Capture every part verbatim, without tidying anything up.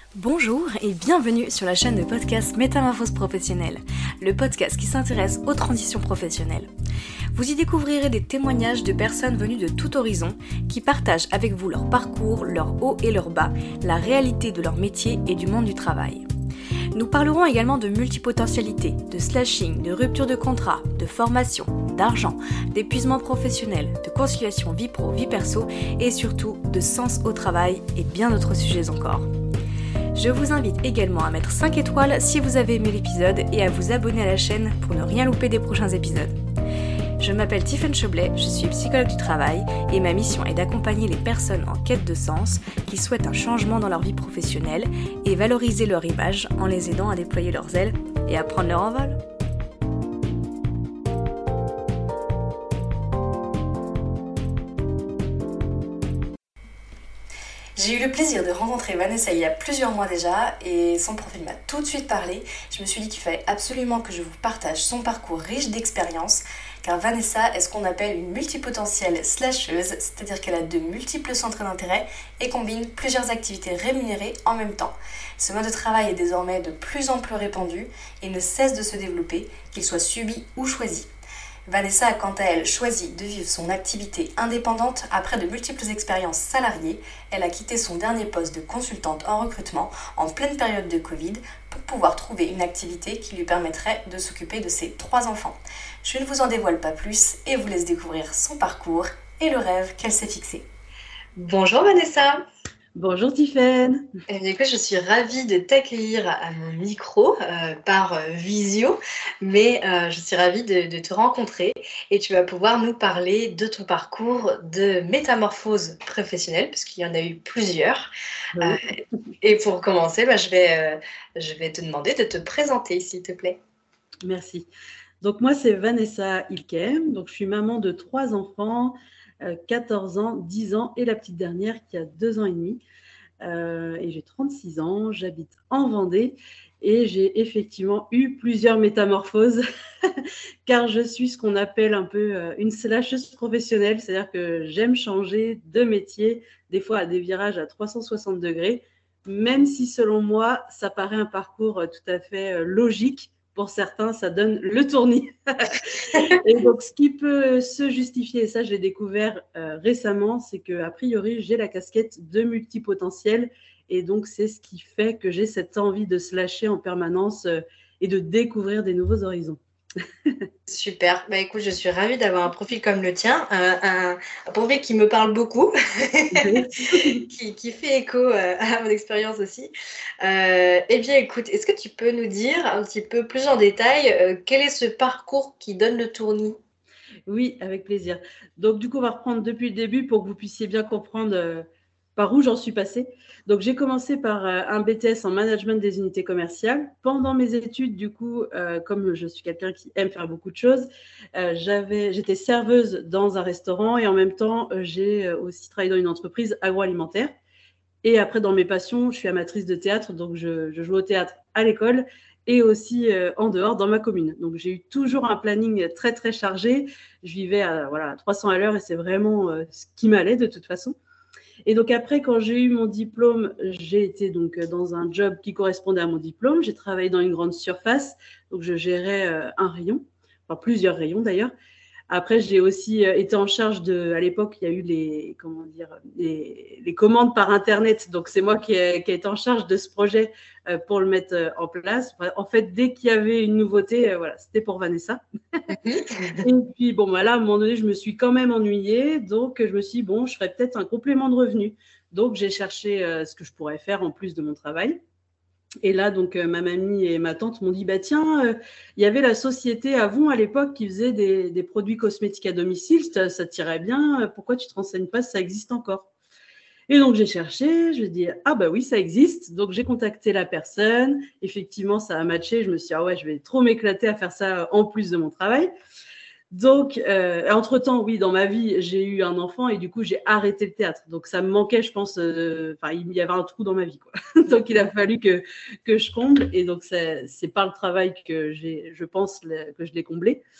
Bonjour et bienvenue sur la chaîne de podcast Métamorphose professionnelle, le podcast qui s'intéresse aux transitions professionnelles. Vous y découvrirez des témoignages de personnes venues de tout horizon qui partagent avec vous leur parcours, leurs hauts et leurs bas, la réalité de leur métier et du monde du travail. Nous parlerons également de multipotentialité, de slashing, de rupture de contrat, de formation, d'argent, d'épuisement professionnel, de conciliation vie pro, vie perso et surtout de sens au travail et bien d'autres sujets encore. Je vous invite également à mettre cinq étoiles si vous avez aimé l'épisode et à vous abonner à la chaîne pour ne rien louper des prochains épisodes. Je m'appelle Tiffaine Choblet, je suis psychologue du travail et ma mission est d'accompagner les personnes en quête de sens qui souhaitent un changement dans leur vie professionnelle et valoriser leur image en les aidant à déployer leurs ailes et à prendre leur envol. J'ai eu le plaisir de rencontrer Vanessa il y a plusieurs mois déjà et son profil m'a tout de suite parlé. Je me suis dit qu'il fallait absolument que je vous partage son parcours riche d'expériences car Vanessa est ce qu'on appelle une multipotentielle slasheuse, c'est-à-dire qu'elle a de multiples centres d'intérêt et combine plusieurs activités rémunérées en même temps. Ce mode de travail est désormais de plus en plus répandu et ne cesse de se développer, qu'il soit subi ou choisi. Vanessa a quant à elle choisi de vivre son activité indépendante après de multiples expériences salariées. Elle a quitté son dernier poste de consultante en recrutement en pleine période de Covid pour pouvoir trouver une activité qui lui permettrait de s'occuper de ses trois enfants. Je ne vous en dévoile pas plus et vous laisse découvrir son parcours et le rêve qu'elle s'est fixé. Bonjour Vanessa. Bonjour Tiffaine. Et du coup, je suis ravie de t'accueillir à mon micro euh, par euh, visio, mais euh, je suis ravie de, de te rencontrer et tu vas pouvoir nous parler de ton parcours de métamorphose professionnelle, parce qu'il y en a eu plusieurs. Oui. Euh, et pour commencer, bah, je, vais, euh, je vais te demander de te présenter, s'il te plaît. Merci. Donc moi, c'est Vanessa Ilkem. Donc je suis maman de trois enfants, euh, quatorze ans, dix ans et la petite dernière qui a deux ans et demi. Euh, et j'ai trente-six ans, j'habite en Vendée et j'ai effectivement eu plusieurs métamorphoses car je suis ce qu'on appelle un peu euh, une slasheuse professionnelle, c'est-à-dire que j'aime changer de métier, des fois à des virages à trois cent soixante degrés, même si selon moi, ça paraît un parcours tout à fait euh, logique. Pour certains, ça donne le tournis. Et donc, ce qui peut se justifier, et ça, je l'ai découvert euh, récemment, c'est qu'a priori, j'ai la casquette de multipotentiel. Et donc, c'est ce qui fait que j'ai cette envie de se lâcher en permanence euh, et de découvrir des nouveaux horizons. Super, bah écoute, je suis ravie d'avoir un profil comme le tien, un, un, un profil qui me parle beaucoup, qui, qui fait écho euh, à mon expérience aussi. Euh, eh bien écoute, est-ce que tu peux nous dire un petit peu plus en détail euh, quel est ce parcours qui donne le tournis ? Oui, avec plaisir. Donc du coup, on va reprendre depuis le début pour que vous puissiez bien comprendre euh, par où j'en suis passée. Donc j'ai commencé par euh, un B T S en management des unités commerciales. Pendant mes études, du coup, euh, comme je suis quelqu'un qui aime faire beaucoup de choses, euh, j'avais, j'étais serveuse dans un restaurant et en même temps, euh, j'ai aussi travaillé dans une entreprise agroalimentaire. Et après, dans mes passions, je suis amatrice de théâtre, donc je, je joue au théâtre à l'école et aussi euh, en dehors, dans ma commune. Donc, j'ai eu toujours un planning très, très chargé. Je vivais à, voilà, à trois cents à l'heure et c'est vraiment euh, ce qui m'allait de toute façon. Et donc, après, quand j'ai eu mon diplôme, j'ai été donc dans un job qui correspondait à mon diplôme. J'ai travaillé dans une grande surface, donc je gérais euh, un rayon, enfin plusieurs rayons d'ailleurs. Après, j'ai aussi été en charge de, à l'époque, il y a eu les, comment dire, les, les commandes par Internet. Donc, c'est moi qui ai, qui ai été en charge de ce projet euh, pour le mettre en place. En fait, dès qu'il y avait une nouveauté, euh, voilà, c'était pour Vanessa. Et puis, bon, bah là, à un moment donné, je me suis quand même ennuyée. Donc, je me suis dit, bon, je ferais peut-être un complément de revenu. Donc, j'ai cherché euh, ce que je pourrais faire en plus de mon travail. Et là, donc, euh, ma mamie et ma tante m'ont dit, bah tiens, il euh, y avait la société Avon à l'époque qui faisait des, des produits cosmétiques à domicile, ça, ça tirait bien, pourquoi tu ne te renseignes pas si ça existe encore ? Et donc, j'ai cherché, je me dis, ah bah oui, ça existe. Donc, j'ai contacté la personne, effectivement, ça a matché, je me suis dit, ah ouais, je vais trop m'éclater à faire ça en plus de mon travail. Donc, euh, entre-temps, oui, dans ma vie, j'ai eu un enfant et du coup, j'ai arrêté le théâtre. Donc, ça me manquait, je pense, euh, enfin, il y avait un trou dans ma vie, quoi. Donc, il a fallu que, que je comble. Et donc, c'est, c'est par le travail que j'ai, je pense, le, que je l'ai comblé.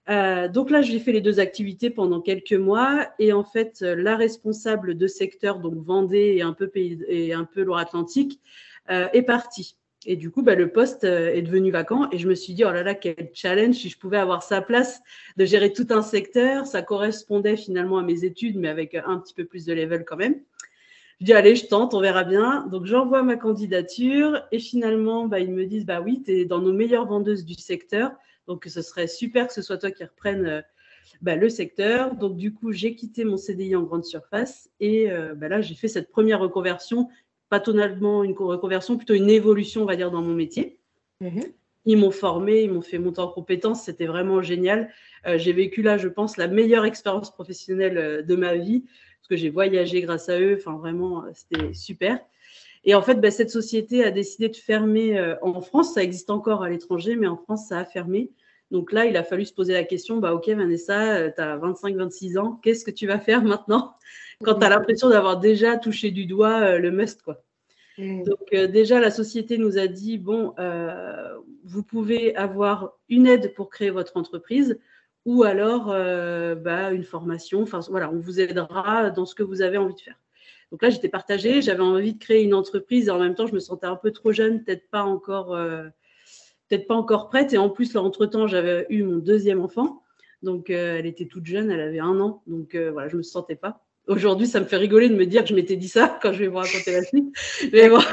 Euh, donc là, j'ai fait les deux activités pendant quelques mois et en fait, la responsable de secteur, donc Vendée et un peu, pays, et un peu Loire-Atlantique, euh, est partie. Et du coup, bah, le poste euh, est devenu vacant et je me suis dit, oh là là, quel challenge si je pouvais avoir sa place de gérer tout un secteur. Ça correspondait finalement à mes études, mais avec un petit peu plus de level quand même. Je dis, allez, je tente, on verra bien. Donc, j'envoie ma candidature et finalement, bah, ils me disent, bah oui, tu es dans nos meilleures vendeuses du secteur. Donc, ce serait super que ce soit toi qui reprennes euh, bah, le secteur. Donc, du coup, j'ai quitté mon C D I en grande surface et euh, bah, là, j'ai fait cette première reconversion, pas totalement une reconversion, plutôt une évolution, on va dire, dans mon métier. Mmh. Ils m'ont formé, ils m'ont fait monter en compétences, c'était vraiment génial. Euh, j'ai vécu là, je pense, la meilleure expérience professionnelle euh, de ma vie, parce que j'ai voyagé grâce à eux, enfin vraiment, c'était super. Et en fait, bah, cette société a décidé de fermer euh, en France, ça existe encore à l'étranger, mais en France, ça a fermé. Donc là, il a fallu se poser la question, bah, ok Vanessa, euh, tu as vingt-cinq vingt-six ans, qu'est-ce que tu vas faire maintenant quand tu as l'impression d'avoir déjà touché du doigt euh, le must, quoi. Mmh. Donc euh, déjà, la société nous a dit, bon, euh, vous pouvez avoir une aide pour créer votre entreprise ou alors euh, bah, une formation. Enfin, voilà, on vous aidera dans ce que vous avez envie de faire. Donc là, j'étais partagée. J'avais envie de créer une entreprise et en même temps, je me sentais un peu trop jeune, peut-être pas encore, euh, peut-être pas encore prête. Et en plus, là, entre-temps, j'avais eu mon deuxième enfant. Donc, euh, elle était toute jeune, elle avait un an. Donc, euh, voilà, je ne me sentais pas. Aujourd'hui, ça me fait rigoler de me dire que je m'étais dit ça quand je vais vous raconter la suite. Mais bon,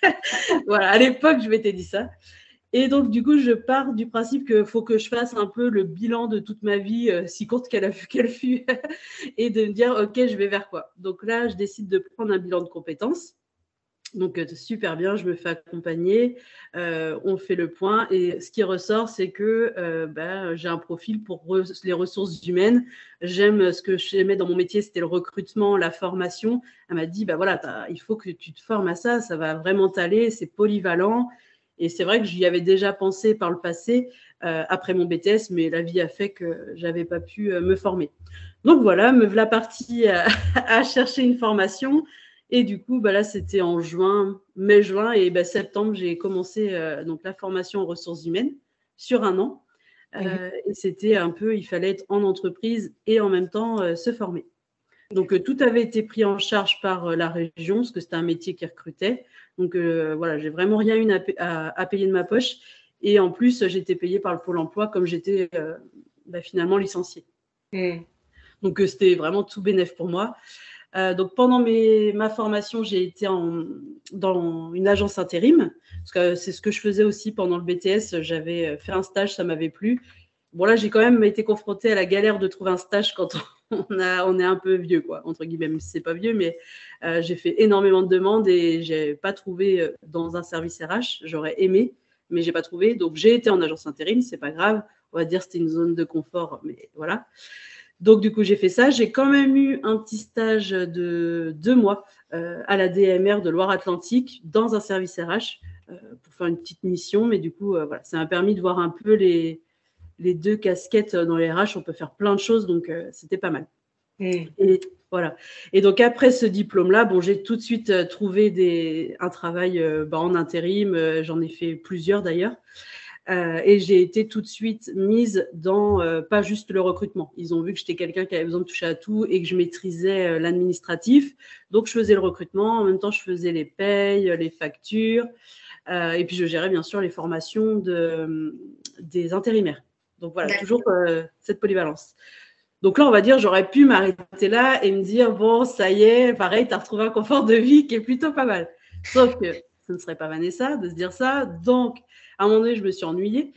voilà, à l'époque, je m'étais dit ça. Et donc, du coup, je pars du principe qu'il faut que je fasse un peu le bilan de toute ma vie, euh, si courte qu'elle a qu'elle fut, et de me dire, OK, je vais vers quoi. Donc là, je décide de prendre un bilan de compétences. Donc, euh, super bien, je me fais accompagner, euh, on fait le point. Et ce qui ressort, c'est que euh, bah, j'ai un profil pour re- les ressources humaines. J'aime ce que j'aimais dans mon métier, c'était le recrutement, la formation. Elle m'a dit, bah, voilà, il faut que tu te formes à ça, ça va vraiment t'aller, c'est polyvalent. Et c'est vrai que j'y avais déjà pensé par le passé, euh, après mon B T S, mais la vie a fait que je n'avais pas pu euh, me former. Donc voilà, me voilà partie à, à chercher une formation. Et du coup, bah là, c'était en juin, mai-juin, et bah, septembre, j'ai commencé euh, donc la formation en ressources humaines sur un an. Euh, mmh. Et c'était un peu, il fallait être en entreprise et en même temps euh, se former. Donc, euh, tout avait été pris en charge par euh, la région, parce que c'était un métier qui recrutait. Donc, euh, voilà, j'ai vraiment rien eu à, à, à payer de ma poche. Et en plus, j'étais payée par le Pôle emploi comme j'étais euh, bah, finalement licenciée. Mmh. Donc, euh, c'était vraiment tout bénef pour moi. Euh, donc, pendant mes, ma formation, j'ai été en, dans une agence intérim, parce que c'est ce que je faisais aussi pendant le B T S. J'avais fait un stage, ça m'avait plu. Bon, là, j'ai quand même été confrontée à la galère de trouver un stage quand on, a, on est un peu vieux, quoi, entre guillemets. Même si c'est pas vieux, mais euh, j'ai fait énormément de demandes et j'ai pas trouvé dans un service R H. J'aurais aimé, mais j'ai pas trouvé. Donc, j'ai été en agence intérim, c'est pas grave. On va dire que c'était une zone de confort, mais voilà. Donc, du coup, j'ai fait ça. J'ai quand même eu un petit stage de deux mois euh, à la D M R de Loire-Atlantique dans un service R H euh, pour faire une petite mission. Mais du coup, euh, voilà, ça m'a permis de voir un peu les, les deux casquettes dans les R H. On peut faire plein de choses, donc euh, c'était pas mal. Mmh. Et voilà. Et donc, après ce diplôme-là, bon, j'ai tout de suite euh, trouvé des, un travail euh, bah, en intérim. Euh, j'en ai fait plusieurs d'ailleurs. Euh, et j'ai été tout de suite mise dans, euh, pas juste le recrutement. Ils ont vu que j'étais quelqu'un qui avait besoin de toucher à tout et que je maîtrisais euh, l'administratif. Donc, je faisais le recrutement. En même temps, je faisais les payes, les factures. Euh, et puis, je gérais bien sûr les formations de, des intérimaires. Donc, voilà, D'accord. toujours euh, cette polyvalence. Donc là, on va dire, j'aurais pu m'arrêter là et me dire, bon, ça y est, pareil, tu as retrouvé un confort de vie qui est plutôt pas mal. Sauf que ce ne serait pas Vanessa de se dire ça. Donc, à un moment donné, je me suis ennuyée,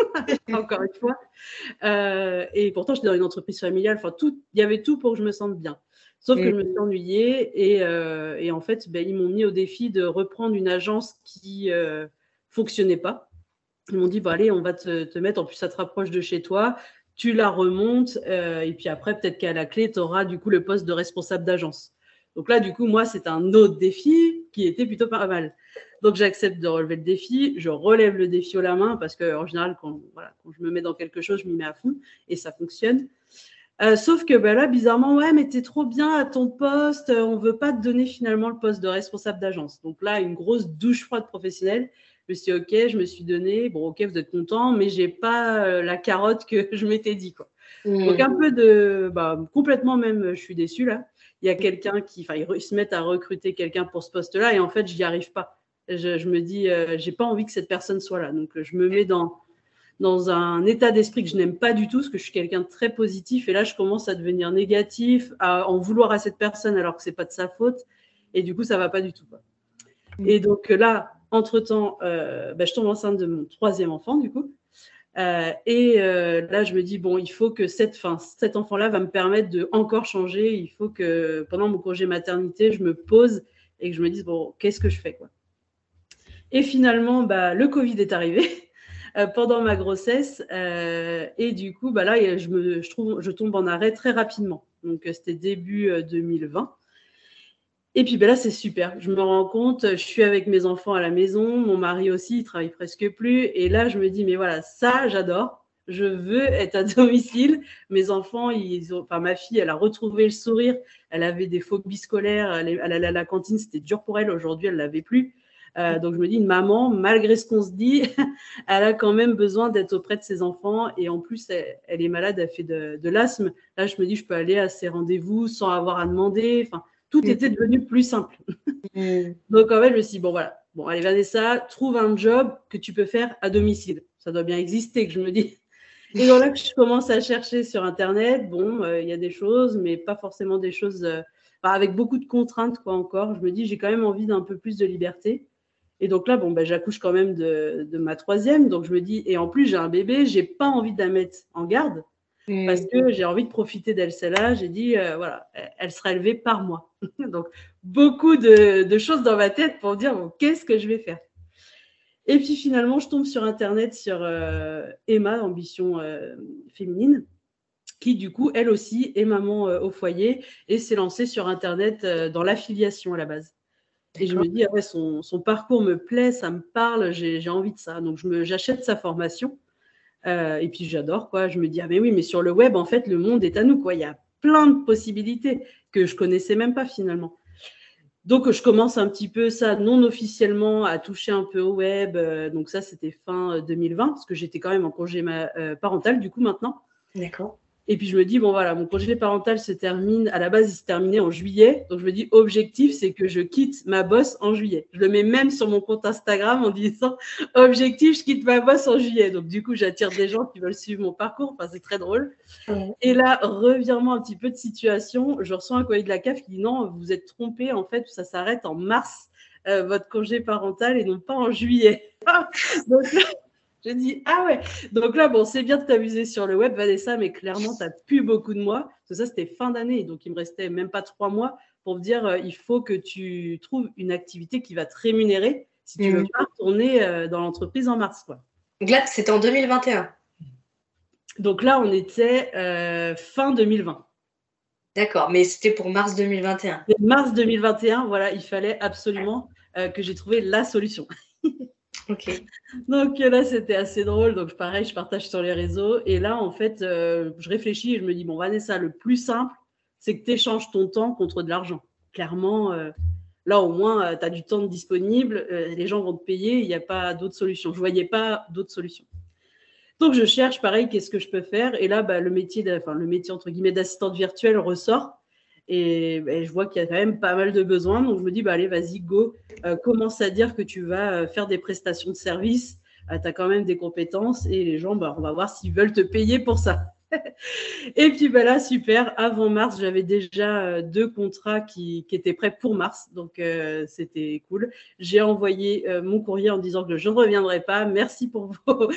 encore une fois. Euh, et pourtant, j'étais dans une entreprise familiale. Enfin, tout, il y avait tout pour que je me sente bien. Sauf que je me suis ennuyée et, euh, et en fait, ben, ils m'ont mis au défi de reprendre une agence qui ne euh, fonctionnait pas. Ils m'ont dit, bah, allez, on va te, te mettre, en plus, ça te rapproche de chez toi. Tu la remontes euh, et puis après, peut-être qu'à la clé, tu auras du coup le poste de responsable d'agence. Donc là, du coup, moi, c'est un autre défi qui était plutôt pas mal. Donc, j'accepte de relever le défi. Je relève le défi haut la main parce qu'en général, quand, voilà, quand je me mets dans quelque chose, je m'y mets à fond et ça fonctionne. Euh, sauf que ben là, bizarrement, ouais, mais t'es trop bien à ton poste. On ne veut pas te donner finalement le poste de responsable d'agence. Donc là, une grosse douche froide professionnelle. Je me suis dit, ok, je me suis donné, bon, ok, vous êtes content, mais j'ai pas euh, la carotte que je m'étais dit, quoi. Mmh. Donc, un peu de, bah, complètement même, je suis déçue, là. Il y a quelqu'un qui, enfin, ils se mettent à recruter quelqu'un pour ce poste-là et en fait, je n'y arrive pas. Je, je me dis, euh, j'ai pas envie que cette personne soit là. Donc, je me mets dans, dans un état d'esprit que je n'aime pas du tout, parce que je suis quelqu'un de très positif. Et là, je commence à devenir négatif, à en vouloir à cette personne alors que c'est pas de sa faute. Et du coup, ça va pas du tout, quoi. Mmh. Et donc là, entre-temps, euh, bah, je tombe enceinte de mon troisième enfant, du coup. Euh, et euh, là, je me dis, bon, il faut que cette, fin, cet enfant-là va me permettre de encore changer. Il faut que pendant mon congé maternité, je me pose et que je me dise, bon, qu'est-ce que je fais, quoi. Et finalement, bah, le Covid est arrivé euh, pendant ma grossesse. Euh, et du coup, bah, là, je, me, je, trouve, je tombe en arrêt très rapidement. Donc, c'était début euh, deux mille vingt. Et puis ben là, c'est super. Je me rends compte, je suis avec mes enfants à la maison, mon mari aussi, il travaille presque plus. Et là, je me dis, mais voilà, ça, j'adore. Je veux être à domicile. Mes enfants, ils ont, enfin, ma fille, elle a retrouvé le sourire. Elle avait des phobies scolaires. Elle, elle allait à la cantine, c'était dur pour elle. Aujourd'hui, elle ne l'avait plus. Euh, donc, je me dis, une maman, malgré ce qu'on se dit, elle a quand même besoin d'être auprès de ses enfants. Et en plus, elle, elle est malade, elle fait de, de l'asthme. Là, je me dis, je peux aller à ses rendez-vous sans avoir à demander. Enfin, tout était devenu plus simple. Mmh. Donc, en fait, je me suis dit, bon, voilà. Bon, allez, Vanessa, trouve un job que tu peux faire à domicile. Ça doit bien exister, que je me dis. Et donc là, que je commence à chercher sur Internet. Bon, il euh, y a des choses, mais pas forcément des choses euh, avec beaucoup de contraintes, quoi, encore. Je me dis, j'ai quand même envie d'un peu plus de liberté. Et donc là, bon, ben, j'accouche quand même de, de ma troisième. Donc, je me dis, et en plus, j'ai un bébé, j'ai pas envie de la mettre en garde. Parce que j'ai envie de profiter d'elle, celle-là. J'ai dit, euh, voilà, elle sera élevée par moi. Donc, beaucoup de, de choses dans ma tête pour dire, bon, qu'est-ce que je vais faire? Et puis, finalement, je tombe sur Internet sur euh, Emma, Ambition euh, Féminine, qui, du coup, elle aussi, est maman euh, au foyer et s'est lancée sur Internet euh, dans l'affiliation à la base. Et je me dis, ah ouais, son, son parcours me plaît, ça me parle, j'ai, j'ai envie de ça. Donc, je me, j'achète sa formation. Euh, et puis j'adore, quoi. Je me dis, ah mais oui, mais sur le web, en fait, le monde est à nous, quoi. Il y a plein de possibilités que je connaissais même pas finalement. Donc, je commence un petit peu ça non officiellement à toucher un peu au web. Euh, donc ça, c'était fin deux mille vingt, parce que j'étais quand même en congé ma, euh, parental, du coup, maintenant. D'accord. Et puis, je me dis, bon, voilà, mon congé parental se termine, à la base, il se terminait en juillet. Donc, je me dis, objectif, c'est que je quitte ma boss en juillet. Je le mets même sur mon compte Instagram en disant, objectif, je quitte ma boss en juillet. Donc, du coup, j'attire des gens qui veulent suivre mon parcours. Enfin, c'est très drôle. Mmh. Et là, revirement un petit peu de situation, je reçois un courrier de la C A F qui dit, non, vous êtes trompé. En fait, ça s'arrête en mars, euh, votre congé parental, et non pas en juillet. Donc là, je dis, ah ouais. Donc là, bon, c'est bien de t'amuser sur le web, Vanessa, mais clairement, tu n'as plus beaucoup de mois. Parce que ça, c'était fin d'année. Donc, il me restait même pas trois mois pour me dire, euh, il faut que tu trouves une activité qui va te rémunérer si tu ne mmh. veux pas retourner euh, dans l'entreprise en mars, quoi. Donc là, c'était en deux mille vingt et un. Donc là, on était euh, fin deux mille vingt. D'accord, mais c'était pour mars deux mille vingt et un. Et mars deux mille vingt et un, voilà, il fallait absolument euh, que j'ai trouvé la solution. Ok. Donc là, c'était assez drôle. Donc pareil, je partage sur les réseaux. Et là, en fait, euh, je réfléchis et je me dis, bon, Vanessa, le plus simple, c'est que tu échanges ton temps contre de l'argent. Clairement, euh, là, au moins, euh, tu as du temps disponible. Euh, les gens vont te payer. Il n'y a pas d'autre solution. Je ne voyais pas d'autre solution. Donc, je cherche, pareil, qu'est-ce que je peux faire? Et là, bah, le métier, de, enfin, le métier, entre guillemets, d'assistante virtuelle ressort. Et ben, je vois qu'il y a quand même pas mal de besoins. Donc, je me dis, bah, allez, vas-y, go. Euh, commence à dire que tu vas faire des prestations de service. Euh, tu as quand même des compétences. Et les gens, bah, on va voir s'ils veulent te payer pour ça. Et puis, bah, là, super. Avant mars, j'avais déjà euh, deux contrats qui, qui étaient prêts pour mars. Donc, euh, c'était cool. J'ai envoyé euh, mon courrier en disant que je ne reviendrai pas. Merci pour, vos...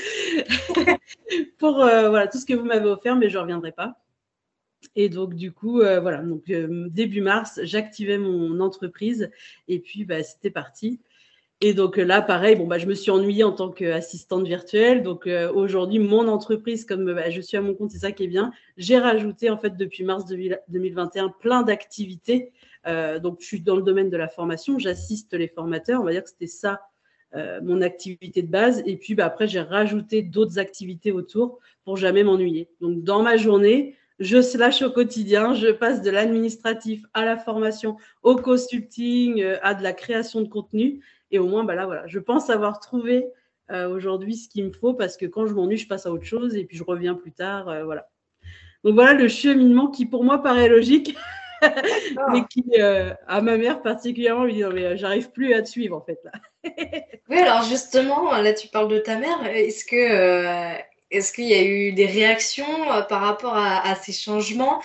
pour euh, voilà, tout ce que vous m'avez offert, mais je ne reviendrai pas. Et donc, du coup, euh, voilà, donc, euh, début mars, j'activais mon entreprise et puis bah, c'était parti. Et donc là, pareil, bon, bah, je me suis ennuyée en tant qu'assistante virtuelle. Donc euh, aujourd'hui, mon entreprise, comme bah, je suis à mon compte, c'est ça qui est bien, j'ai rajouté en fait depuis mars deux mille vingt et un plein d'activités. Euh, donc, je suis dans le domaine de la formation, j'assiste les formateurs, on va dire que c'était ça euh, mon activité de base. Et puis bah, après, j'ai rajouté d'autres activités autour pour jamais m'ennuyer. Donc, dans ma journée, je slash au quotidien, je passe de l'administratif à la formation, au consulting, à de la création de contenu. Et au moins, bah là, voilà, je pense avoir trouvé euh, aujourd'hui ce qu'il me faut parce que quand je m'ennuie, je passe à autre chose et puis je reviens plus tard. Euh, voilà. Donc voilà le cheminement qui pour moi paraît logique, mais qui euh, à ma mère particulièrement lui dit non mais euh, j'arrive plus à te suivre en fait là. Oui, alors justement, là tu parles de ta mère. Est-ce que euh, est-ce qu'il y a eu des réactions euh, par rapport à, à ces changements,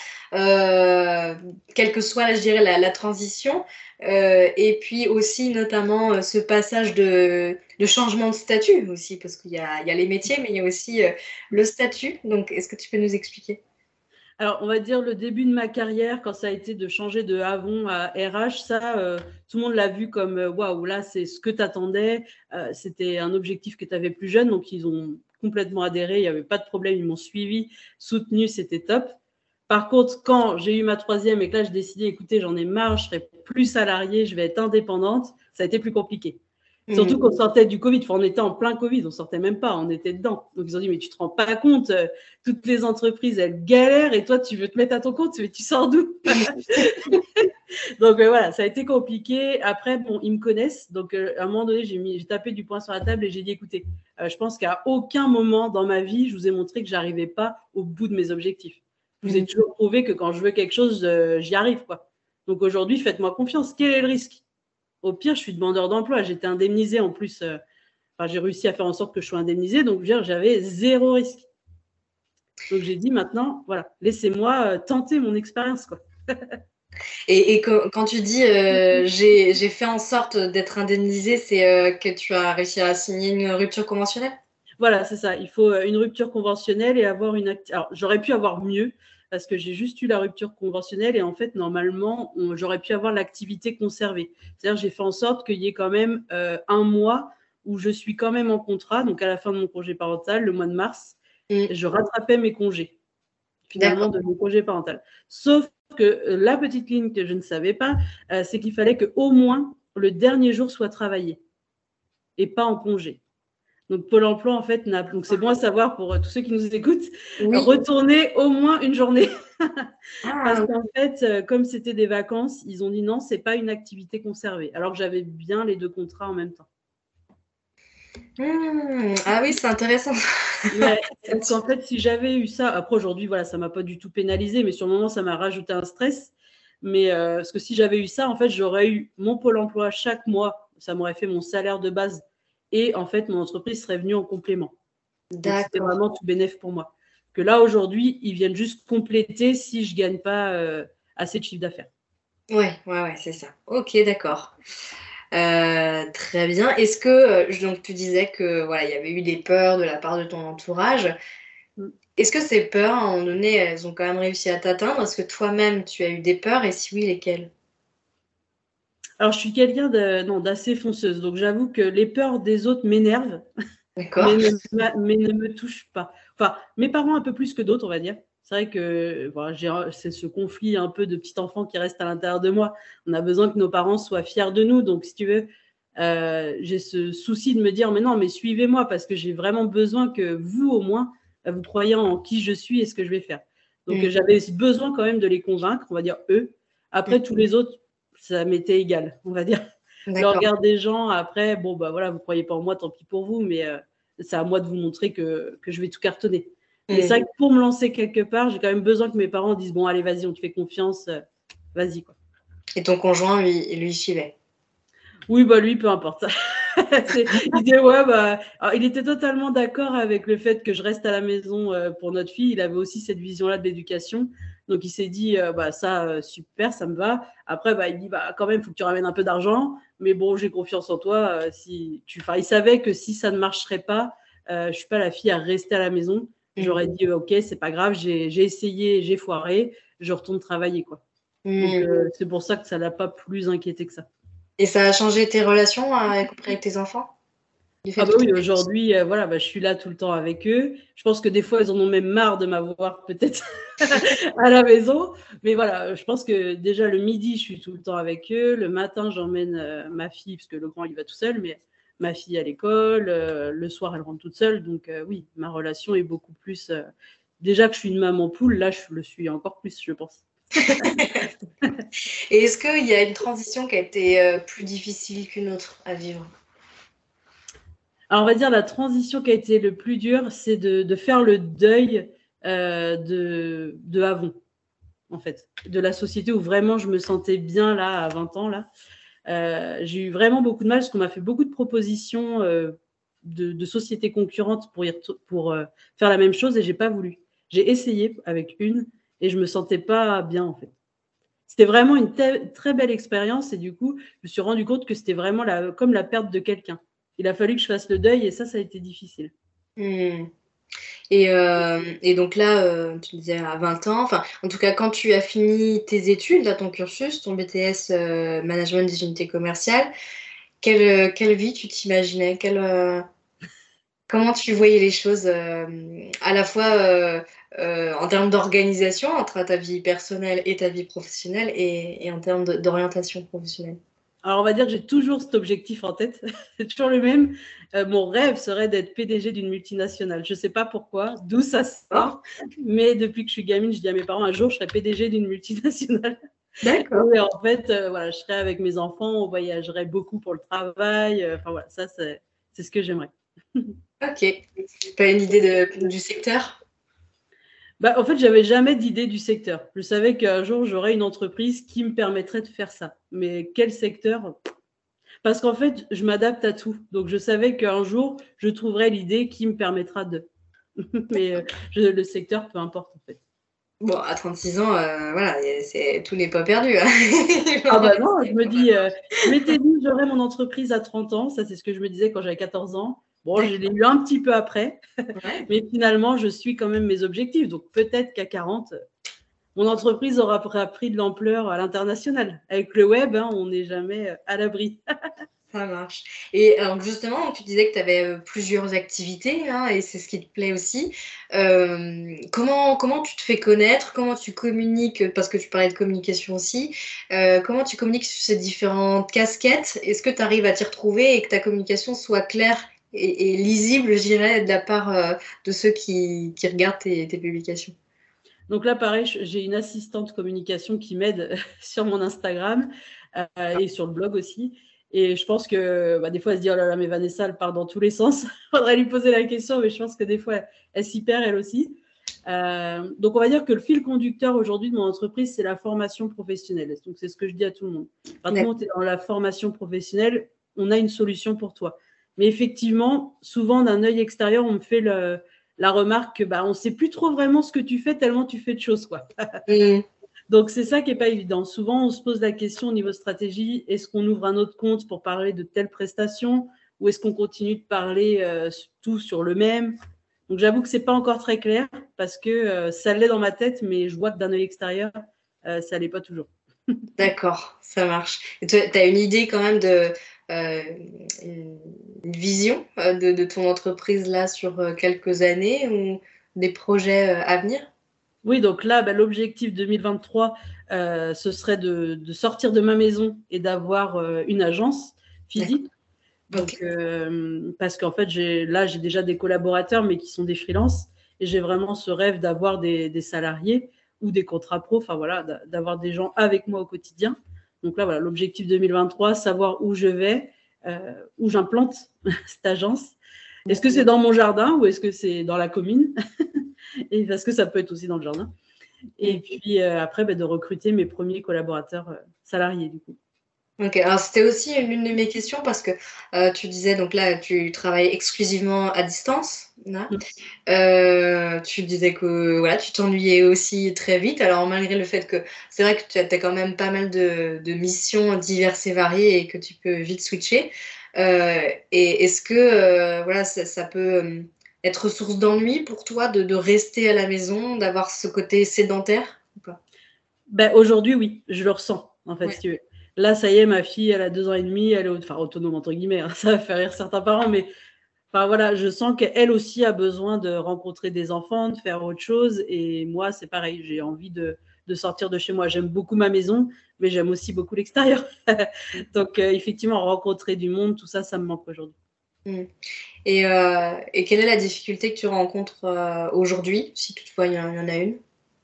euh, quelle que soit, là, je dirais, la, la transition, euh, et puis aussi notamment euh, ce passage de, de changement de statut aussi, parce qu'il y a, il y a les métiers, mais il y a aussi euh, le statut. Donc, est-ce que tu peux nous expliquer? Alors, on va dire le début de ma carrière, quand ça a été de changer de Avon à R H, ça, euh, tout le monde l'a vu comme euh, waouh, là, c'est ce que tu attendais. Euh, c'était un objectif que tu avais plus jeune, donc ils ont complètement adhéré. Il n'y avait pas de problème, ils m'ont suivi, soutenu, c'était top. Par contre, quand j'ai eu ma troisième et que là, je décidais, écoutez, j'en ai marre, je serai plus salariée, je vais être indépendante, ça a été plus compliqué. Surtout mmh. qu'on sortait du Covid, enfin, on était en plein Covid, on sortait même pas, on était dedans. Donc ils ont dit, mais tu te rends pas compte, euh, toutes les entreprises, elles galèrent et toi, tu veux te mettre à ton compte, mais tu sors d'où? Donc euh, voilà, ça a été compliqué. Après, bon, ils me connaissent. Donc euh, à un moment donné, j'ai, mis, j'ai tapé du poing sur la table et j'ai dit, écoutez, euh, je pense qu'à aucun moment dans ma vie, je vous ai montré que j'arrivais pas au bout de mes objectifs. Je vous ai toujours prouvé que quand je veux quelque chose, euh, j'y arrive, quoi. Donc aujourd'hui, faites-moi confiance. Quel est le risque? Au pire, je suis demandeur d'emploi. J'étais indemnisée en plus. Euh, enfin, j'ai réussi à faire en sorte que je sois indemnisée. Donc, je veux dire, j'avais zéro risque. Donc, j'ai dit maintenant, voilà, laissez-moi euh, tenter mon expérience, quoi. et, et que, quand tu dis euh, j'ai, j'ai fait en sorte d'être indemnisée, c'est euh, que tu as réussi à signer une rupture conventionnelle? Voilà, c'est ça. Il faut une rupture conventionnelle et avoir une activité. Alors, j'aurais pu avoir mieux parce que j'ai juste eu la rupture conventionnelle et en fait, normalement, on... j'aurais pu avoir l'activité conservée. C'est-à-dire, j'ai fait en sorte qu'il y ait quand même euh, un mois où je suis quand même en contrat. Donc, à la fin de mon congé parental, le mois de mars, mmh. je rattrapais mes congés, finalement, D'accord. de mon congé parental. Sauf que euh, la petite ligne que je ne savais pas, euh, c'est qu'il fallait qu'au moins le dernier jour soit travaillé et pas en congé. Donc, Pôle emploi, en fait, n'a... donc c'est bon à savoir pour tous ceux qui nous écoutent, oui. Retourner au moins une journée. Ah, Parce qu'en fait, comme c'était des vacances, ils ont dit non, c'est pas une activité conservée. Alors que j'avais bien les deux contrats en même temps. Mmh. Ah oui, c'est intéressant. Ouais, parce qu'en fait, si j'avais eu ça, après aujourd'hui, voilà, ça m'a pas du tout pénalisé, mais sur le moment, ça m'a rajouté un stress. Mais euh, parce que si j'avais eu ça, en fait, j'aurais eu mon Pôle emploi chaque mois. Ça m'aurait fait mon salaire de base. Et en fait, mon entreprise serait venue en complément. Donc, c'était vraiment tout bénéf pour moi. Que là, aujourd'hui, ils viennent juste compléter si je ne gagne pas euh, assez de chiffre d'affaires. Ouais, ouais, ouais, c'est ça. Ok, d'accord. Euh, très bien. Est-ce que, donc tu disais que voilà, il y avait eu des peurs de la part de ton entourage. Mm. Est-ce que ces peurs, à un moment donné, elles ont quand même réussi à t'atteindre? Est-ce que toi-même, tu as eu des peurs? Et si oui, lesquelles? Alors, je suis quelqu'un de, non, d'assez fonceuse. Donc, j'avoue que les peurs des autres m'énervent, mais ne, mais ne me touchent pas. Enfin, mes parents un peu plus que d'autres, on va dire. C'est vrai que voilà, j'ai, c'est ce conflit un peu de petit enfant qui reste à l'intérieur de moi. On a besoin que nos parents soient fiers de nous. Donc, si tu veux, euh, j'ai ce souci de me dire, mais non, mais suivez-moi parce que j'ai vraiment besoin que vous, au moins, vous croyez en qui je suis et ce que je vais faire. Donc, mmh. j'avais besoin quand même de les convaincre, on va dire eux. Après, mmh. tous les autres, ça m'était égal, on va dire. D'accord. Le regard des gens, après, bon, bah voilà, vous ne croyez pas en moi, tant pis pour vous, mais euh, c'est à moi de vous montrer que, que je vais tout cartonner. Mmh. Mais c'est vrai que pour me lancer quelque part, j'ai quand même besoin que mes parents disent, bon, allez, vas-y, on te fait confiance, euh, vas-y, quoi. Et ton conjoint, lui, lui suivait? Oui, bah lui, peu importe. il disait, ouais, bah, alors, il était totalement d'accord avec le fait que je reste à la maison euh, pour notre fille. Il avait aussi cette vision-là de l'éducation. Donc, il s'est dit, euh, bah, ça, euh, super, ça me va. Après, bah, il dit, bah, quand même, il faut que tu ramènes un peu d'argent. Mais bon, j'ai confiance en toi. Euh, si tu... enfin, il savait que si ça ne marcherait pas, euh, je ne suis pas la fille à rester à la maison. Mmh. J'aurais dit, euh, OK, c'est pas grave, j'ai, j'ai essayé, j'ai foiré, je retourne travailler, quoi. Mmh. Donc, euh, c'est pour ça que ça ne l'a pas plus inquiété que ça. Et ça a changé tes relations avec, avec tes enfants? Ah bah oui, aujourd'hui, euh, voilà, bah, je suis là tout le temps avec eux. Je pense que des fois, ils en ont même marre de m'avoir peut-être à la maison. Mais voilà, je pense que déjà le midi, je suis tout le temps avec eux. Le matin, j'emmène euh, ma fille, parce que le grand, il va tout seul, mais ma fille à l'école. Euh, le soir, elle rentre toute seule. Donc euh, oui, ma relation est beaucoup plus... Euh, déjà que je suis une maman poule, là, je le suis encore plus, je pense. Et est-ce qu'il y a une transition qui a été euh, plus difficile qu'une autre à vivre? Alors, on va dire la transition qui a été le plus dur, c'est de, de faire le deuil euh, de, de Avon, en fait, de la société où vraiment je me sentais bien là, à vingt ans. Là. Euh, j'ai eu vraiment beaucoup de mal parce qu'on m'a fait beaucoup de propositions euh, de, de sociétés concurrentes pour, y pour euh, faire la même chose et j'ai pas voulu. J'ai essayé avec une et je me sentais pas bien, en fait. C'était vraiment une très belle expérience et du coup, je me suis rendu compte que c'était vraiment la, comme la perte de quelqu'un. Il a fallu que je fasse le deuil et ça, ça a été difficile. Mmh. Et, euh, et donc là, euh, tu disais à vingt ans, enfin, en tout cas, quand tu as fini tes études, là, ton cursus, ton B T S euh, Management des unités commerciales, quelle, quelle vie tu t'imaginais? Quelle, euh, comment tu voyais les choses euh, à la fois euh, euh, en termes d'organisation entre ta vie personnelle et ta vie professionnelle et, et en termes de- d'orientation professionnelle? Alors, on va dire que j'ai toujours cet objectif en tête. C'est toujours le même. Euh, mon rêve serait d'être P D G d'une multinationale. Je ne sais pas pourquoi, d'où ça sort. Mais depuis que je suis gamine, je dis à mes parents, un jour, je serai P D G d'une multinationale. D'accord. Et en fait, euh, voilà, je serais avec mes enfants, on voyagerait beaucoup pour le travail. Euh, Enfin, voilà, ça, c'est c'est ce que j'aimerais. Ok. Pas une idée de, du secteur? Bah, en fait, j'avais jamais d'idée du secteur. Je savais qu'un jour, j'aurais une entreprise qui me permettrait de faire ça. Mais quel secteur? Parce qu'en fait, je m'adapte à tout. Donc, je savais qu'un jour, je trouverai l'idée qui me permettra de. Mais euh, je, le secteur, peu importe, en fait. Bon, à trente-six ans, euh, voilà, c'est, tout n'est pas perdu. Hein. Ah bah non, je me dis, euh, je m'étais dit, j'aurai mon entreprise à trente ans. Ça, c'est ce que je me disais quand j'avais quatorze ans. Bon, je l'ai eu un petit peu après. Ouais. Mais finalement, je suis quand même mes objectifs. Donc, peut-être qu'à quarante, mon entreprise aura pris de l'ampleur à l'international. Avec le web, hein, on n'est jamais à l'abri. Ça marche. Et alors justement, tu disais que tu avais euh, plusieurs activités, hein, et c'est ce qui te plaît aussi. Euh, comment, comment tu te fais connaître? Comment tu communiques? Parce que tu parlais de communication aussi. Euh, comment tu communiques sur ces différentes casquettes? Est-ce que tu arrives à t'y retrouver et que ta communication soit claire et, et lisible, je dirais, de la part euh, de ceux qui, qui regardent tes, tes publications? Donc là, pareil, j'ai une assistante communication qui m'aide sur mon Instagram euh, et sur le blog aussi. Et je pense que bah, des fois, elle se dit, oh là là, mais Vanessa, elle part dans tous les sens. Il faudrait lui poser la question, mais je pense que des fois, elle, elle s'y perd elle aussi. Euh, donc, on va dire que le fil conducteur aujourd'hui de mon entreprise, c'est la formation professionnelle. Donc, c'est ce que je dis à tout le monde. Quand tu es dans la formation professionnelle, on a une solution pour toi. Mais effectivement, souvent, d'un œil extérieur, on me fait le, la remarque que bah, on ne sait plus trop vraiment ce que tu fais tellement tu fais de choses, quoi. Mmh. Donc, c'est ça qui n'est pas évident. Souvent, on se pose la question au niveau stratégie, est-ce qu'on ouvre un autre compte pour parler de telle prestation ou est-ce qu'on continue de parler euh, tout sur le même? Donc, j'avoue que ce n'est pas encore très clair parce que euh, ça l'est dans ma tête, mais je vois que d'un œil extérieur, euh, ça ne l'est pas toujours. D'accord, ça marche. Et tu as une idée quand même de euh, une vision euh, de, de ton entreprise là sur euh, quelques années ou des projets euh, à venir? Oui, donc là, bah, l'objectif deux mille vingt-trois, euh, ce serait de, de sortir de ma maison et d'avoir euh, une agence physique. Donc, okay. euh, parce qu'en fait, j'ai, là, j'ai déjà des collaborateurs, mais qui sont des freelances. Et j'ai vraiment ce rêve d'avoir des, des salariés ou des contrats pro, enfin voilà, d'avoir des gens avec moi au quotidien. Donc là, voilà, l'objectif deux mille vingt-trois, savoir où je vais, euh, où j'implante cette agence. Est-ce que c'est dans mon jardin ou est-ce que c'est dans la commune? Et parce que ça peut être aussi dans le jardin. Et puis euh, après, bah, de recruter mes premiers collaborateurs euh, salariés, du coup. Ok, alors c'était aussi l'une de mes questions parce que euh, tu disais, donc là, tu travailles exclusivement à distance. Là. Mmh. Euh, tu disais que voilà, tu t'ennuyais aussi très vite. Alors, malgré le fait que c'est vrai que tu as, as quand même pas mal de, de missions diverses et variées et que tu peux vite switcher. Euh, et est-ce que euh, voilà, ça, ça peut être source d'ennui pour toi de, de rester à la maison, d'avoir ce côté sédentaire ou pas? Ben, aujourd'hui, oui, je le ressens, en fait, ouais. si tu veux. Là, ça y est, ma fille, elle a deux ans et demi, elle est enfin, autonome, entre guillemets, hein, ça va faire rire certains parents, mais enfin, voilà, je sens qu'elle aussi a besoin de rencontrer des enfants, de faire autre chose, et moi, c'est pareil, j'ai envie de, de sortir de chez moi. J'aime beaucoup ma maison, mais j'aime aussi beaucoup l'extérieur. Donc, euh, effectivement, rencontrer du monde, tout ça, ça me manque aujourd'hui. Mmh. Et, euh, et quelle est la difficulté que tu rencontres euh, aujourd'hui, si toutefois il y, y en a une?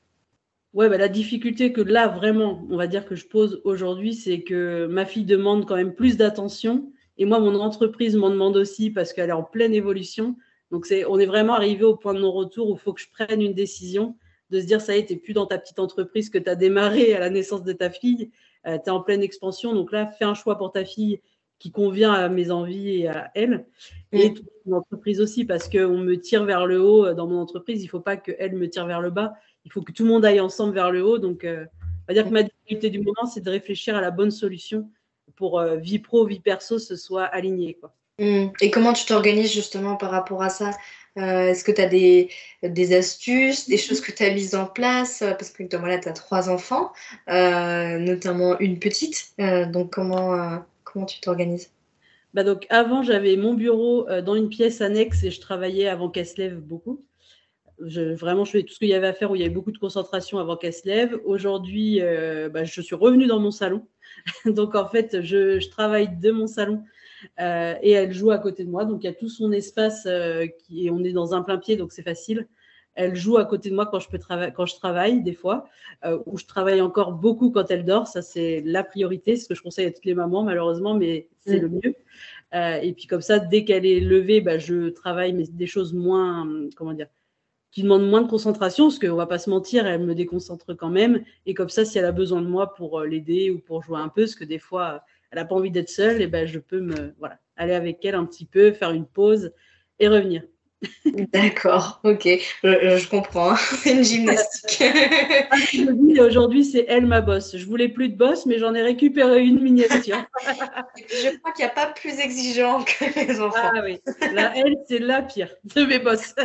Ouais, bah, la difficulté que là, vraiment, on va dire que je pose aujourd'hui, c'est que ma fille demande quand même plus d'attention Et moi, mon entreprise m'en demande aussi parce qu'elle est en pleine évolution. Donc, c'est, on est vraiment arrivé au point de non-retour où il faut que je prenne une décision de se dire, ça y est, tu n'es plus dans ta petite entreprise que tu as démarrée à la naissance de ta fille. Euh, tu es en pleine expansion. Donc là, fais un choix pour ta fille qui convient à mes envies et à elle. Et toute mon entreprise aussi, parce qu'on me tire vers le haut dans mon entreprise. Il ne faut pas qu'elle me tire vers le bas. Il faut que tout le monde aille ensemble vers le haut. Donc, euh, on va dire que ma difficulté du moment, c'est de réfléchir à la bonne solution pour euh, vie pro, vie perso, se soit aligné, quoi. Mmh. Et comment tu t'organises justement par rapport à ça? Euh, est-ce que tu as des, des astuces, des choses que tu as mises en place? Parce que voilà, tu as trois enfants, euh, notamment une petite. Euh, donc, comment, euh, comment tu t'organises? Bah donc, avant, j'avais mon bureau euh, dans une pièce annexe et je travaillais avant qu'elle se lève beaucoup. Je, vraiment, je faisais tout ce qu'il y avait à faire où il y avait beaucoup de concentration avant qu'elle se lève. Aujourd'hui, euh, bah, je suis revenue dans mon salon. Donc, en fait, je, je travaille de mon salon euh, et elle joue à côté de moi. Donc, il y a tout son espace euh, qui, et on est dans un plein pied, donc c'est facile. Elle joue à côté de moi quand je, peux trava- quand je travaille, des fois, euh, où je travaille encore beaucoup quand elle dort. Ça, c'est la priorité, ce que je conseille à toutes les mamans, malheureusement, mais c'est mmh. le mieux. Euh, et puis, comme ça, dès qu'elle est levée, bah, je travaille, mais des choses moins, comment dire, qui demandent moins de concentration, parce qu'on ne va pas se mentir, elle me déconcentre quand même. Et comme ça, si elle a besoin de moi pour l'aider ou pour jouer un peu, parce que des fois, elle n'a pas envie d'être seule, et ben, je peux me, voilà, aller avec elle un petit peu, faire une pause et revenir. D'accord, ok, je, je comprends, hein. C'est une gymnastique. Aujourd'hui, c'est elle ma boss. Je voulais plus de boss, mais j'en ai récupéré une miniature. Je crois qu'il n'y a pas plus exigeant que les enfants. Ah oui, là, elle, c'est la pire de mes boss.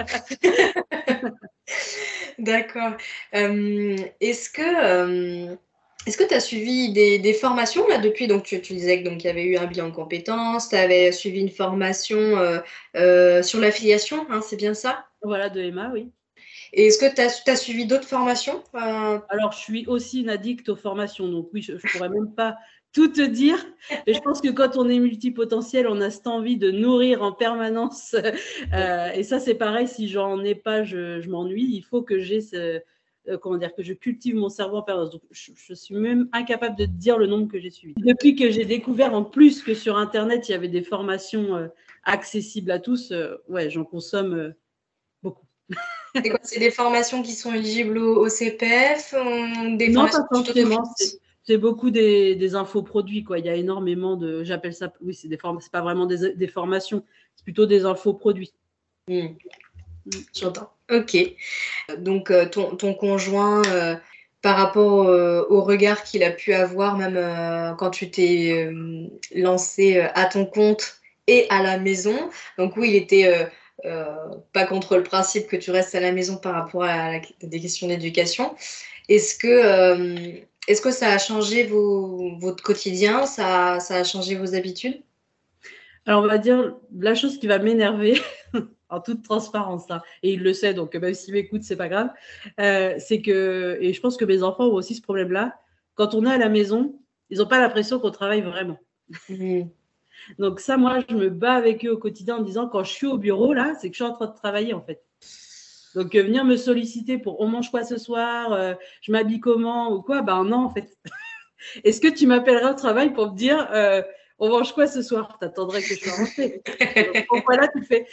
D'accord. Euh, est-ce que euh, est-ce que tu as suivi des, des formations là depuis? Donc tu, tu disais que donc il y avait eu un bilan de compétences, tu avais suivi une formation euh, euh, sur l'affiliation, hein, c'est bien ça? Voilà, de Emma, oui. Et est-ce que tu as, as suivi d'autres formations? euh... Alors, je suis aussi une addict aux formations, donc oui, je ne pourrais même pas tout te dire. Et je pense que quand on est multipotentiel, on a cette envie de nourrir en permanence. Euh, et ça, c'est pareil, si j'en ai pas, je, je m'ennuie. Il faut que j'ai ce, euh, comment dire, que je cultive mon cerveau en permanence. Donc, je, je suis même incapable de te dire le nombre que j'ai suivi. Depuis que j'ai découvert en plus que sur Internet, il y avait des formations euh, accessibles à tous, euh, ouais, j'en consomme euh, beaucoup. C'est quoi, c'est des formations qui sont éligibles au, au C P F ou des Non, formations pas forcément. C'est, c'est beaucoup des, des infoproduits, quoi. Il y a énormément de, j'appelle ça, oui, c'est des form- c'est pas vraiment des, des formations, c'est plutôt des infoproduits. Mmh. Mmh. J'entends. Ok. Donc euh, ton, ton conjoint, euh, par rapport euh, au regard qu'il a pu avoir, même euh, quand tu t'es euh, lancé euh, à ton compte et à la maison, donc oui, il était euh, Euh, pas contre le principe que tu restes à la maison par rapport à la, des questions d'éducation. Est-ce que, euh, est-ce que ça a changé vos, votre quotidien, ça, ça a changé vos habitudes? Alors, on va dire, la chose qui va m'énerver, en toute transparence, hein, et il le sait, donc même s'il m'écoute, c'est pas grave, euh, c'est que, et je pense que mes enfants ont aussi ce problème-là, quand on est à la maison, ils n'ont pas l'impression qu'on travaille vraiment. Mmh. Donc ça, moi, je me bats avec eux au quotidien en disant, quand je suis au bureau, là, c'est que je suis en train de travailler, en fait. Donc, euh, venir me solliciter pour on mange quoi ce soir, euh, je m'habille comment ou quoi, ben non, en fait. Est-ce que tu m'appelleras au travail pour me dire, euh, on mange quoi ce soir? T'attendrais que je sois rentrée. Donc, voilà, tu fais.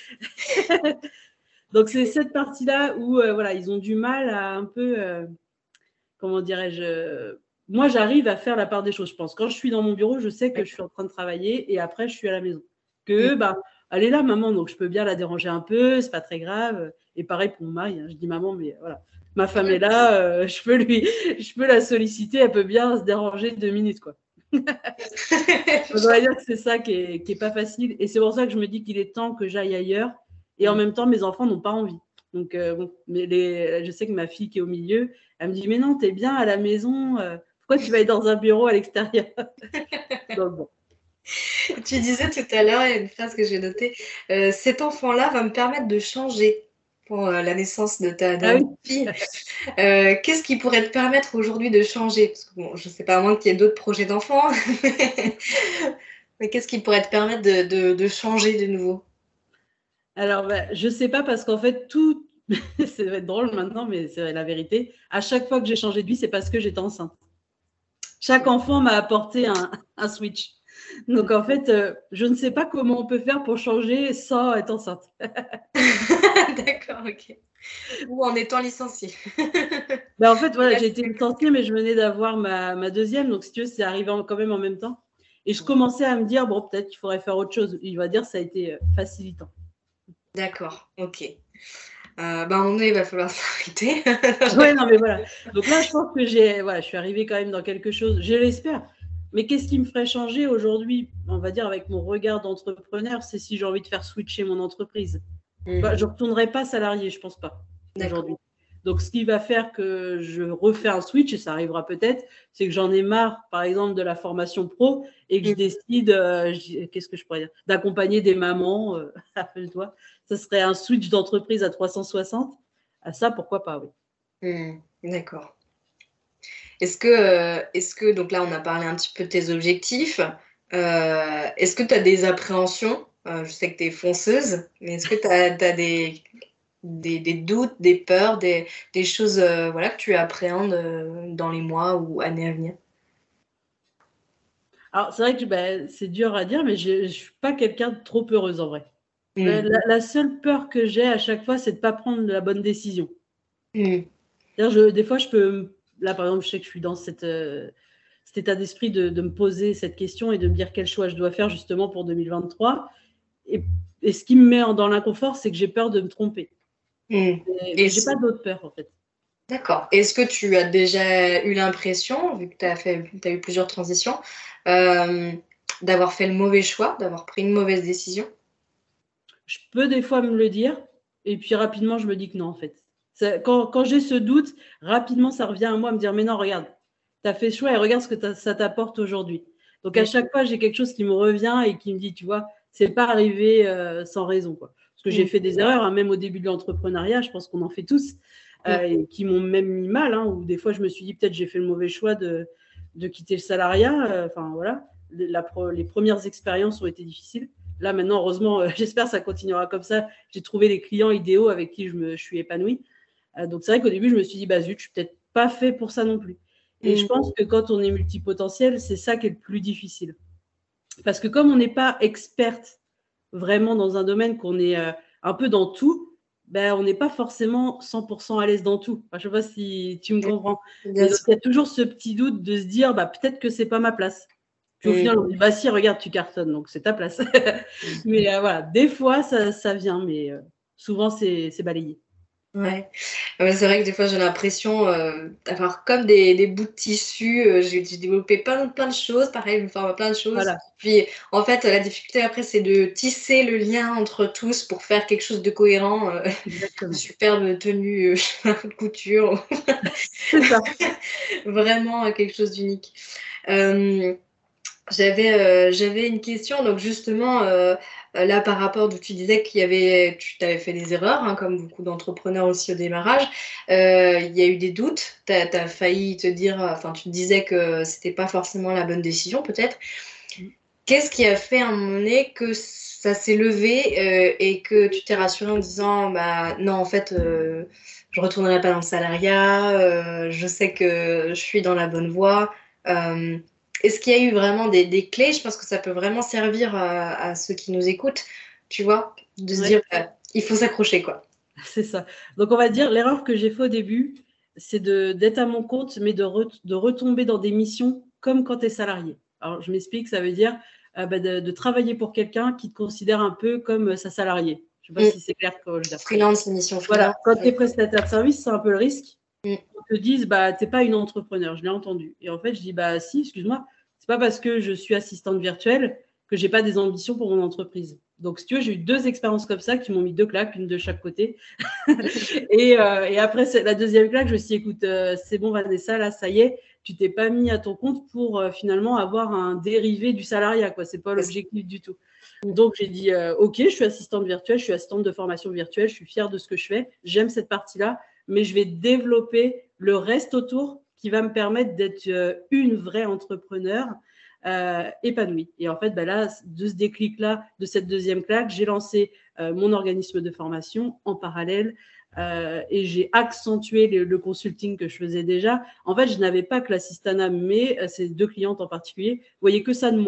Donc, c'est cette partie-là où, euh, voilà, ils ont du mal à un peu, euh, comment dirais-je, moi, j'arrive à faire la part des choses, je pense. Quand je suis dans mon bureau, je sais que je suis en train de travailler et après, je suis à la maison. Que, bah, elle est là, maman, donc je peux bien la déranger un peu, c'est pas très grave. Et pareil pour mon mari, hein, je dis maman, mais voilà, ma femme est là, euh, je peux lui, je peux la solliciter, elle peut bien se déranger deux minutes, quoi. On va dire que c'est ça qui est, qui est pas facile. Et c'est pour ça que je me dis qu'il est temps que j'aille ailleurs. Et en même temps, mes enfants n'ont pas envie. Donc, euh, bon, mais les, je sais que ma fille qui est au milieu, elle me dit, mais non, t'es bien à la maison, euh, pourquoi tu vas être dans un bureau à l'extérieur? Donc, bon. Tu disais tout à l'heure, il y a une phrase que j'ai notée, euh, cet enfant-là va me permettre de changer pour euh, la naissance de ta, de ah oui. fille. Euh, qu'est-ce qui pourrait te permettre aujourd'hui de changer? Parce que bon, je ne sais pas, à moins qu'il y ait d'autres projets d'enfants, mais qu'est-ce qui pourrait te permettre de, de, de changer de nouveau? Alors, bah, je ne sais pas parce qu'en fait, tout, ça va être drôle maintenant, mais c'est la vérité. À chaque fois que j'ai changé de vie, c'est parce que j'étais enceinte. Chaque enfant m'a apporté un, un switch. Donc, en fait, euh, je ne sais pas comment on peut faire pour changer sans être enceinte. D'accord, ok. Ou en étant licenciée. Ben, en fait, voilà, Là, j'ai été c'est- licenciée, mais je venais d'avoir ma, ma deuxième. Donc, si tu veux, c'est arrivé en- quand même en même temps. Et je Ouais. commençais à me dire, bon, peut-être qu'il faudrait faire autre chose. Il va dire, ça a été euh, facilitant. D'accord, ok. Euh, bah, à un moment donné, il va falloir s'arrêter. Ouais, non, mais voilà. Donc là, je pense que j'ai, voilà, je suis arrivée quand même dans quelque chose, je l'espère. Mais qu'est-ce qui me ferait changer aujourd'hui, on va dire, avec mon regard d'entrepreneur, c'est si j'ai envie de faire switcher mon entreprise. Bah, je ne retournerai pas salarié, je ne pense pas, D'accord. aujourd'hui. Donc, ce qui va faire que je refais un switch, et ça arrivera peut-être, c'est que j'en ai marre, par exemple, de la formation pro et que je Mhm. décide, euh, je- qu'est-ce que je pourrais dire, d'accompagner des mamans, euh, appelle-toi. Ça serait un switch d'entreprise à trois cent soixante. À ça, pourquoi pas, oui. Hmm, d'accord. Est-ce que, euh, est-ce que, donc là, on a parlé un petit peu de tes objectifs. Euh, est-ce que tu as des appréhensions? Euh, je sais que tu es fonceuse, mais est-ce que tu as, des, des, des doutes, des peurs, des, des choses euh, voilà, que tu appréhendes euh, dans les mois ou années à venir? Alors, c'est vrai que ben, c'est dur à dire, mais je ne suis pas quelqu'un de trop heureuse en vrai. La, Hmm, la- la seule peur que j'ai à chaque fois, c'est de ne pas prendre la bonne décision. hmm, C'est-à-dire, je- des fois, je peux. Là, par exemple, je sais que je suis dans cette, euh, cet état d'esprit de, de me poser cette question et de me dire quel choix je dois faire justement pour deux mille vingt-trois. Et, et ce qui me met dans l'inconfort, c'est que j'ai peur de me tromper. hmm. Mais, mais j'ai Est-ce- pas d'autre peur en fait. D'accord. Est-ce que tu as déjà eu l'impression, vu que tu as fait, t'as eu plusieurs transitions, euh, d'avoir fait le mauvais choix, d'avoir pris une mauvaise décision? Je peux des fois me le dire, et puis rapidement, je me dis que non en fait. Ça- quand quand j'ai ce doute, rapidement, ça revient à moi à me dire, mais non, regarde, tu as fait ce choix et regarde ce que t'as- ça t'apporte aujourd'hui. Donc à Hmm, chaque fois, j'ai quelque chose qui me revient et qui me dit, tu vois, c'est pas arrivé euh, sans raison, quoi. Parce que j'ai hmm, fait des erreurs, hein, même au début de l'entrepreneuriat, je pense qu'on en fait tous, hmm, euh, et qui m'ont même mis mal, hein, où des fois, je me suis dit, peut-être j'ai fait le mauvais choix de, de quitter le salariat. euh, Enfin, voilà, La pro- les premières expériences ont été difficiles. Là, maintenant, heureusement, euh, j'espère que ça continuera comme ça. J'ai trouvé les clients idéaux avec qui je, me, je suis épanouie. Euh, donc, c'est vrai qu'au début, je me suis dit, bah zut, je suis peut-être pas fait pour ça non plus. Et je hmm. pense que quand on est multipotentiel, c'est ça qui est le plus difficile. Parce que comme on n'est pas experte vraiment dans un domaine, qu'on est euh, un peu dans tout, ben, on n'est pas forcément cent pour cent à l'aise dans tout. Enfin, je ne sais pas si tu me comprends. Bien Et donc, sûr. il y a toujours ce petit doute de se dire, bah, peut-être que ce n'est pas ma place. Puis au Hmm, final, on dit, bah si, regarde, tu cartonnes, donc c'est ta place. Mais euh, voilà, des fois, ça, ça vient, mais euh, souvent, c'est balayé. ouais. Ouais, c'est vrai que des fois j'ai l'impression euh, d'avoir comme des, des bouts de tissu. euh, j'ai j'ai développé plein, de- plein de choses, pareil, je me forme à plein de choses. Voilà, Puis en fait, la difficulté après, c'est de tisser le lien entre tous pour faire quelque chose de cohérent. euh, une exactement. superbe tenue euh, de couture, C'est ça. vraiment euh, quelque chose d'unique. Euh, J'avais euh, j'avais une question, donc justement, euh, euh, là par rapport où tu disais qu'il y avait, tu t'avais fait des erreurs, hein, comme beaucoup d'entrepreneurs aussi au démarrage, euh, il y a eu des doutes, tu as failli te dire, enfin tu te disais que c'était pas forcément la bonne décision peut-être. Qu'est-ce qui a fait à un moment donné que ça s'est levé euh, et que tu t'es rassuré en disant, bah non en fait, euh, je retournerai pas dans le salariat, euh, je sais que je suis dans la bonne voie. Euh, Est-ce qu'il y a eu vraiment des, des clés? Je pense que ça peut vraiment servir à, à ceux qui nous écoutent, tu vois, de se Ouais, dire, bah, il faut s'accrocher, quoi. c'est ça. Donc, on va dire, l'erreur que j'ai fait au début, c'est d'être à mon compte, mais de, re, de retomber dans des missions comme quand tu es salarié. Alors, je m'explique, ça veut dire euh, bah, de, de travailler pour quelqu'un qui te considère un peu comme sa salariée. Je ne sais pas Mm. si c'est clair ce que je veux dire. Freelance, mission Voilà, freelance. quand tu es prestataire de service, c'est un peu le risque. Mm. On te dise, bah, tu n'es pas une entrepreneur, je l'ai entendu. Et en fait, je dis, bah si, excuse-moi, c'est pas parce que je suis assistante virtuelle que j'ai pas des ambitions pour mon entreprise. Donc, si tu veux, j'ai eu deux expériences comme ça qui m'ont mis deux claques, une de chaque côté. et, euh, et après, la deuxième claque, je me suis dit, écoute, euh, c'est bon, Vanessa, là, ça y est, tu t'es pas mis à ton compte pour euh, finalement avoir un dérivé du salariat, quoi. C'est pas l'objectif du tout. Donc, j'ai dit, euh, OK, je suis assistante virtuelle, je suis assistante de formation virtuelle, je suis fière de ce que je fais, j'aime cette partie-là, mais je vais développer le reste autour qui va me permettre d'être euh, une vraie entrepreneur euh, épanouie. Et en fait, bah là, de ce déclic-là, de cette deuxième claque, j'ai lancé euh, mon organisme de formation en parallèle euh, et j'ai accentué le, le consulting que je faisais déjà. En fait, je n'avais pas que l'assistanat, mais euh, ces deux clientes en particulier voyaient que ça de moi.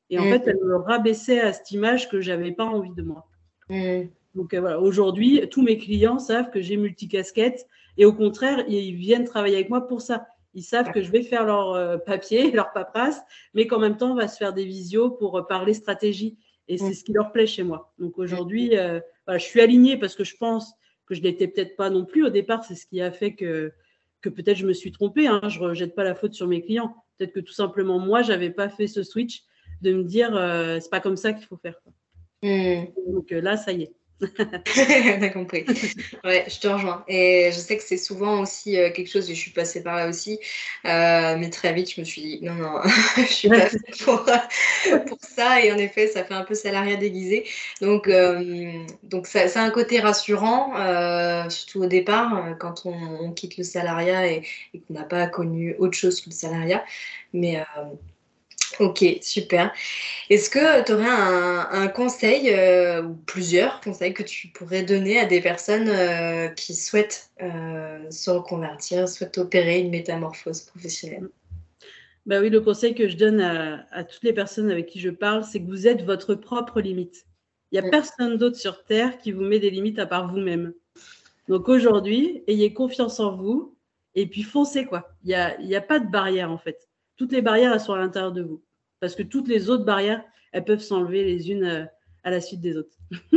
Et en mmh. fait, elle me rabaissait à cette image que je n'avais pas envie de moi. Mmh. Donc euh, voilà, aujourd'hui, tous mes clients savent que j'ai multicasquette et au contraire, ils viennent travailler avec moi pour ça. Ils savent que je vais faire leur euh, papier, leur paperasse, mais qu'en même temps, on va se faire des visios pour euh, parler stratégie. Et c'est mmh. ce qui leur plaît chez moi. Donc aujourd'hui, euh, voilà, je suis alignée parce que je pense que je ne l'étais peut-être pas non plus au départ. C'est ce qui a fait que, que peut-être je me suis trompée. Hein. Je ne rejette pas la faute sur mes clients. Peut-être que tout simplement, moi, je n'avais pas fait ce switch de me dire euh, c'est pas comme ça qu'il faut faire. Mmh. Donc euh, là, ça y est. T'as compris. Ouais, je te rejoins. Et je sais que c'est souvent aussi euh, quelque chose, et je suis passée par là aussi, euh, mais très vite, je me suis dit non, non, je suis pas faite pour, pour ça. Et en effet, ça fait un peu salariat déguisé. Donc, euh, donc ça, c'est un côté rassurant, euh, surtout au départ, quand on, on quitte le salariat et, et qu'on n'a pas connu autre chose que le salariat. Mais. Euh, Ok, super. Est-ce que tu aurais un, un conseil euh, ou plusieurs conseils que tu pourrais donner à des personnes euh, qui souhaitent euh, se reconvertir, souhaitent opérer une métamorphose professionnelle? Ben oui, le conseil que je donne à, à toutes les personnes avec qui je parle, c'est que vous êtes votre propre limite. Il n'y a mmh. personne d'autre sur Terre qui vous met des limites à part vous-même. Donc aujourd'hui, ayez confiance en vous et puis foncez, quoi. Il n'y a, il n'y a pas de barrière en fait. Toutes les barrières, elles sont à l'intérieur de vous. Parce que toutes les autres barrières, elles peuvent s'enlever les unes à la suite des autres.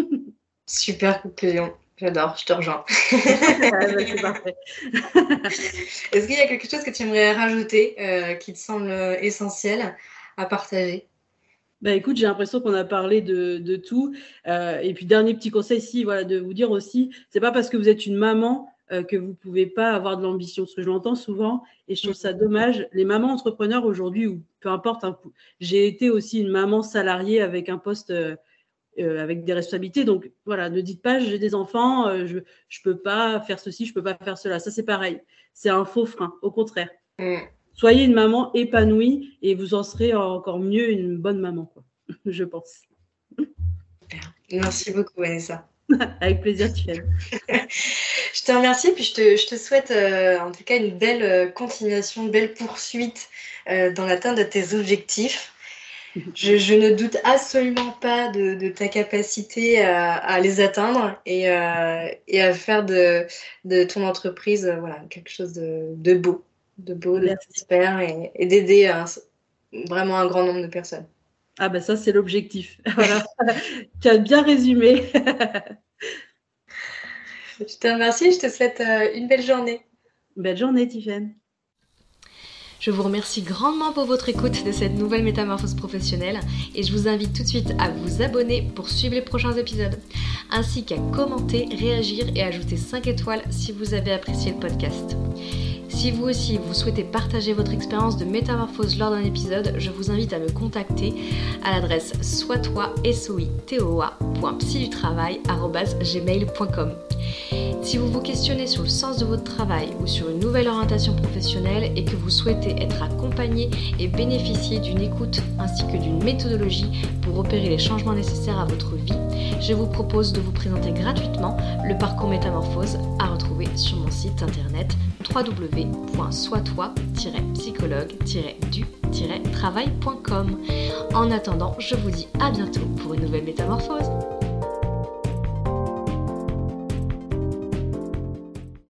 Super conclusion. J'adore, je te rejoins. Ah, bah, c'est parfait. Est-ce qu'il y a quelque chose que tu aimerais rajouter euh, qui te semble essentiel à partager? Bah, écoute, j'ai l'impression qu'on a parlé de, de tout. Euh, et puis, dernier petit conseil, si, voilà, de vous dire aussi, c'est pas parce que vous êtes une maman euh, que vous ne pouvez pas avoir de l'ambition. Parce que je l'entends souvent et je trouve ça dommage. Les mamans entrepreneurs aujourd'hui, ou peu importe, hein, j'ai été aussi une maman salariée avec un poste, euh, euh, avec des responsabilités. Donc, voilà, ne dites pas, j'ai des enfants, euh, je ne peux pas faire ceci, je ne peux pas faire cela. Ça, c'est pareil. C'est un faux frein, au contraire. Mm. Soyez une maman épanouie et vous en serez encore mieux une bonne maman, quoi, je pense. Merci beaucoup, Vanessa. Avec plaisir, Tiffany. Je te remercie, puis je te, je te souhaite euh, en tout cas une belle euh, continuation, une belle poursuite euh, dans l'atteinte de tes objectifs. Je, je ne doute absolument pas de, de ta capacité à, à les atteindre et, euh, et à faire de, de ton entreprise euh, voilà, quelque chose de, de beau, de beau, de prospère et, et d'aider un, vraiment un grand nombre de personnes. Ah ben ça, c'est l'objectif. Voilà. Tu as bien résumé. Je te remercie, je te souhaite une belle journée. Belle journée, Tiffany. Je vous remercie grandement pour votre écoute de cette nouvelle métamorphose professionnelle et je vous invite tout de suite à vous abonner pour suivre les prochains épisodes, ainsi qu'à commenter, réagir et ajouter cinq étoiles si vous avez apprécié le podcast. Si vous aussi vous souhaitez partager votre expérience de métamorphose lors d'un épisode, je vous invite à me contacter à l'adresse soitoi point psy du travail arobase gmail point com. Si vous vous questionnez sur le sens de votre travail ou sur une nouvelle orientation professionnelle et que vous souhaitez être accompagné et bénéficier d'une écoute ainsi que d'une méthodologie pour opérer les changements nécessaires à votre vie, je vous propose de vous présenter gratuitement le parcours métamorphose à retrouver sur mon site internet w w w point soitoi tiret psychologue tiret du tiret travail point com. En attendant, je vous dis à bientôt pour une nouvelle métamorphose.